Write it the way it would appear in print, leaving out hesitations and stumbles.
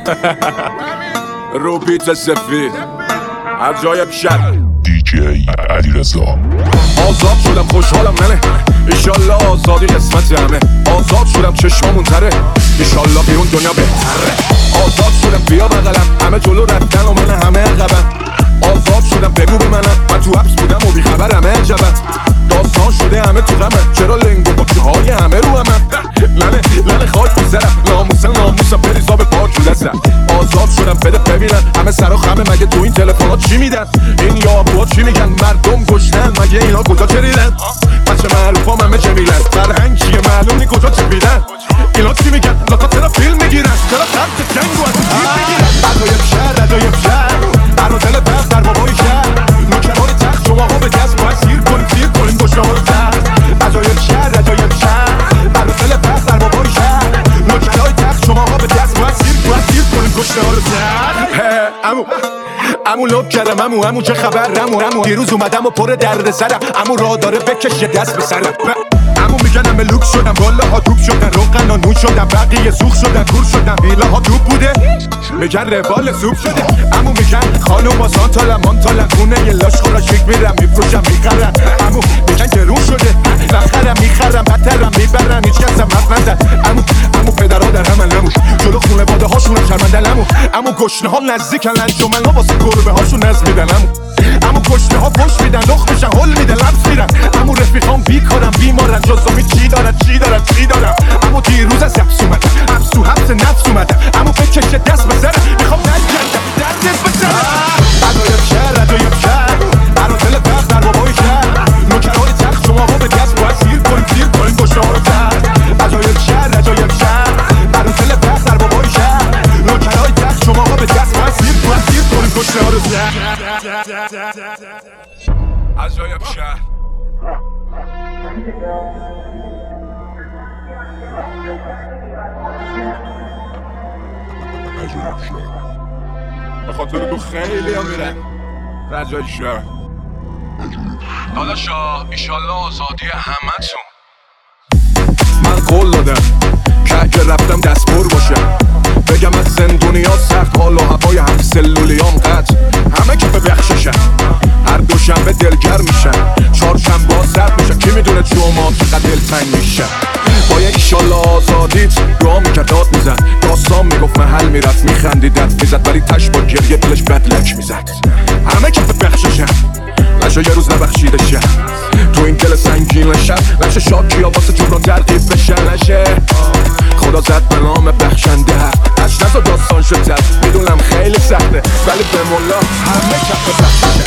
رو بیت سفید عجایب شد دیجی علیرضا. آزاد شدم خوشحالم ننه، ایشالله آزادی قسمت همه. آزاد شدم چشمامون تره، ایشالله بیرون دنیا بهتره. آزاد شدم بیا بغلم، همه جلو رفتن و من همه عقبم. آزاد شدم بگو به منم، من تو حبس بودم و بیخبرم عجبم. داستان شده همه تو غمه، چرا لنگ و بچه های همه رو همم. لنه خاک میزرم، ناموسم بریزا به پاک دستم. آزاد شدم بده ببینن همه سر و خمه، مگه تو این تلفن ها چی میدن؟ این یابوها چی میگن؟ مردم گشتن مگه اینا کجا چریدن؟ بچه معروف همه جمیلن، فرهنگ چیه معلوم نی کجا چه بیدن؟ اینا چی میگن؟ لاکا چرا فیلم میگیرن؟ چرا خط جنگ و از این میگیرن؟ ردایب شهر برا دل بخت در بابای شهر. نوکران تخت شما ها به دست باید سیر کنیم گشنه ها رو تخت. ردایب شهر برا دل بخت در بابای شهر. نوکران تخت شما ها به دست باید سیر کنیم گشنه ها رو تخت. امو لب کردم امو چه خبر امو دیروز اومدم و پر درد سرم. امو راه داره بکش یه دست به سرم. امو میگن همه لوک شدم، بالا ها دوب شدن، روغن و نون شدن، بقیه سوخ شدن، کور شدن، ویلا ها دوب بوده میگن روال سوپ شده. امو میگن خانوم با سانتالم خونه یه لاش خورا شک میرم میفروشم میخرم. امو میگن گرون شده نخرم میخرم بدترم میبرم هیچ کسم حرف نزد. امو پدرها در همن امو جلو خونه باده هاشونم شرمندن. امو گشنه ها نزدیکن انجمن ها واسه گربه هاشون نز میدن. امو گشنه ها پشت میدن لخ میشن هل میدن لبس میرن. امو رفیقام بیکارم بیمارن جزامی چی دارن. امو دیروز از حبس اومدم، حبس تو حبس نفس اومدم. امو بکشه دست به سرم میخوام نجندم دردت بسرم. ردایب شهر برا دل بخت در بابای شهر. نوکران تخت شما ها به دست باید سیر کنیم گشنه ها رو تخت. ردایب شهر برا دل بخت در بابای شهر. نوکران تخت شما ها به دست باید سیر کنیم گشنه ها رو تخت. عجایب شهر به خاطر تو خیلی ها میرن رجای شهر. داداشا ایشالله آزادی همه تون. من قول دادم که اگه رفتم دستبر باشم، بگم از زندونیا سخت حال و هوای هم سلولیام قطع. همه که به بخششن هر دوشنبه دلگر میشن، چهارشنبه ها سرد میشن. کی میدونه جمعه چقدر دلتنگ میشن. باید ایشالله آزادیت دعا میکرد داد میزد، داستان میگفت محل میرفت میخندی دست میزد، ولی تش با گریه دلش بدلک میزد. همه که به بخششن نشه یه روز نبخشیده شه تو این دل سنگین شب. نشه شاکی ها واسه جبران ترقیب بشن. نشه خدا زد به نام بخشنده حق. اش نزا داستان شد میدونم خیلی سخته، ولی به مولا همه کف بخشش.